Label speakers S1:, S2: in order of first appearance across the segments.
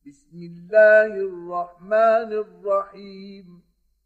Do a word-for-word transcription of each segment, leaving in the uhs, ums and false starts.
S1: بسم الله الرحمن الرحيم.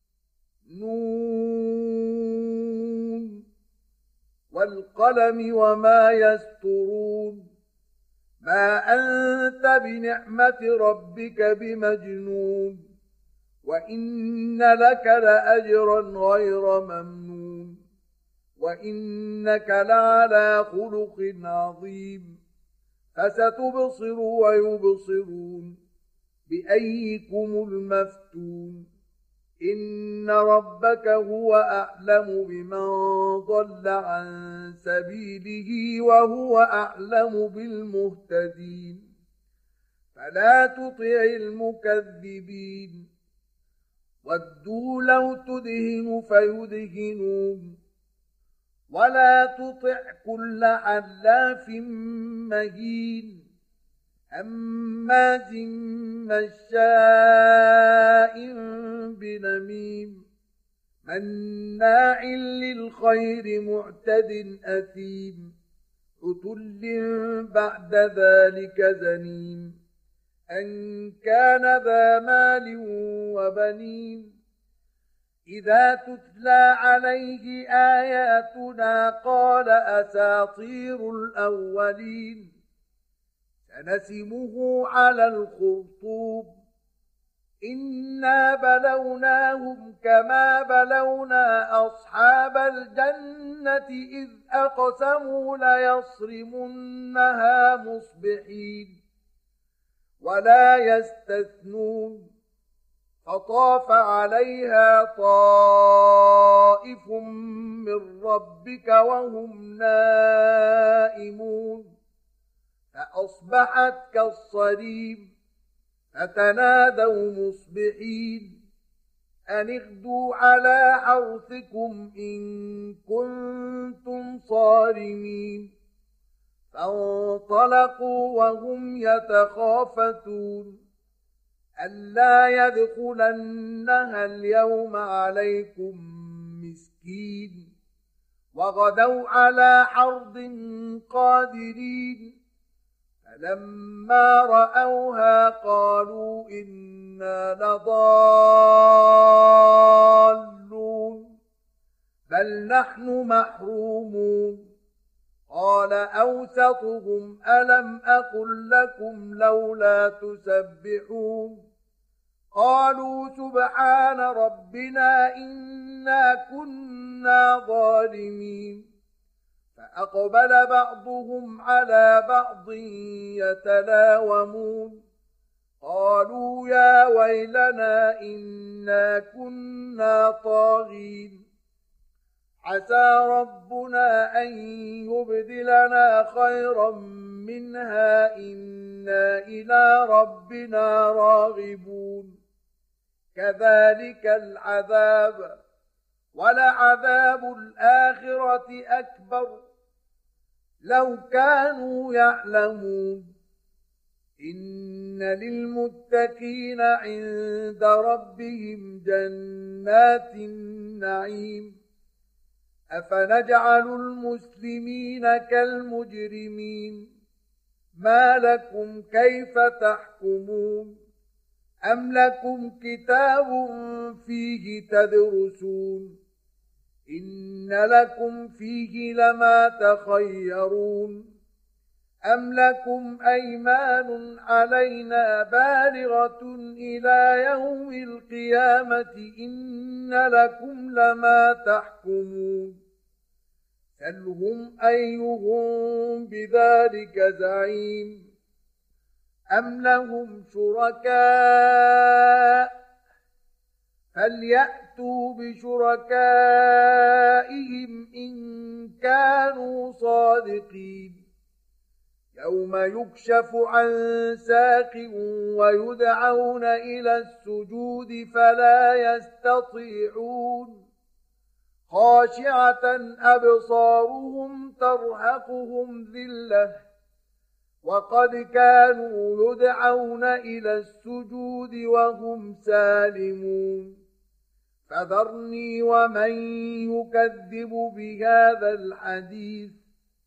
S1: نون والقلم وما يسطرون. ما أنت بنعمة ربك بمجنون، وإن لك لأجرا غير ممنون، وإنك لعلى خلق عظيم. فستبصر ويبصرون بأيكم المفتون. إن ربك هو أعلم بمن ضل عن سبيله وهو أعلم بالمهتدين. فلا تطع المكذبين. ودوا لو تدهن فيدهنون، ولا تطع كل حلاف مهين هماز مشاء بنميم مناع للخير معتد أثيم عتل بعد ذلك زنيم أن كان ذا مال وبنين. إذا تتلى عليه آياتنا قال أساطير الأولين. سنسمه على الخرطوم. إنا بلوناهم كما بلونا أصحاب الجنة إذ أقسموا ليصرمنها مصبحين ولا يستثنون. فطاف عليها طائف من ربك وهم نائمون فأصبحت كالصريم. فتنادوا مصبحين أن اغدوا على حرثكم إن كنتم صارمين. فانطلقوا وهم يتخافتون ألا يدخلنها اليوم عليكم مسكين. وغدوا على حرد قادرين. فلما رأوها قالوا إنا لضالون بل نحن محرومون. قال أوسطهم ألم أقل لكم لولا تسبحون. قالوا سبحان ربنا إنا كنا ظالمين. فأقبل بعضهم على بعض يتلاومون قالوا يا ويلنا إنا كنا طاغين. عسى ربنا أن يبدلنا خيرا منها إنا إلى ربنا راغبون. كذلك العذاب ولعذاب الآخرة أكبر لو كانوا يعلمون. إن للمتقين عند ربهم جنات النعيم. أفنجعل المسلمين كالمجرمين. ما لكم كيف تحكمون. أم لكم كتاب فيه تدرسون. إن لكم فيه لما تخيرون. أم لكم أيمان علينا بالغة إلى يوم القيامة إن لكم لما تحكمون. سلهم أيهم بذلك زعيم. أم لهم شركاء فليأتوا بشركائهم إن كانوا صادقين. يوم يكشف عن ساق ويدعون إلى السجود فلا يستطيعون. خاشعة أبصارهم ترهقهم ذلة وقد كانوا يدعون إلى السجود وهم سالمون. فذرني ومن يكذب بهذا الحديث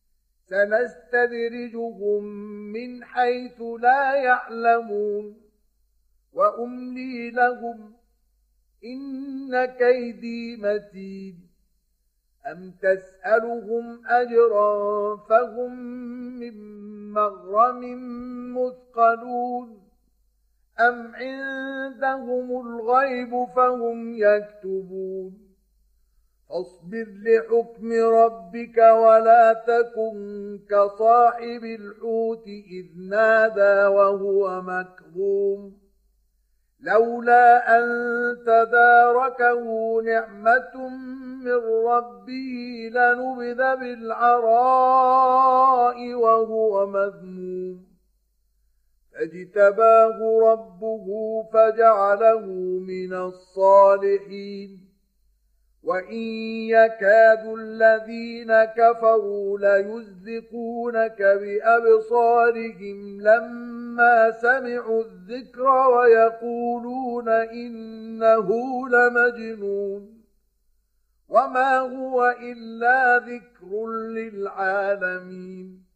S1: سنستدرجهم من حيث لا يعلمون وأملي لهم إن كيدي متين أم تسألهم أجرا فهم من مغرم مثقلون أم عندهم الغيب فهم يكتبون فاصبر لحكم ربك ولا تكن كصاحب الحوت إذ نادى وهو مكظوم لولا أن تداركه نعمة من ربه لنبذ بالعراء وهو مذموم فاجتباه ربه فجعله من الصالحين وإن يكاد الذين كفروا ليزلقونك بأبصارهم لما سمعوا الذكر ويقولون إنه لمجنون وما هو إلا ذكر للعالمين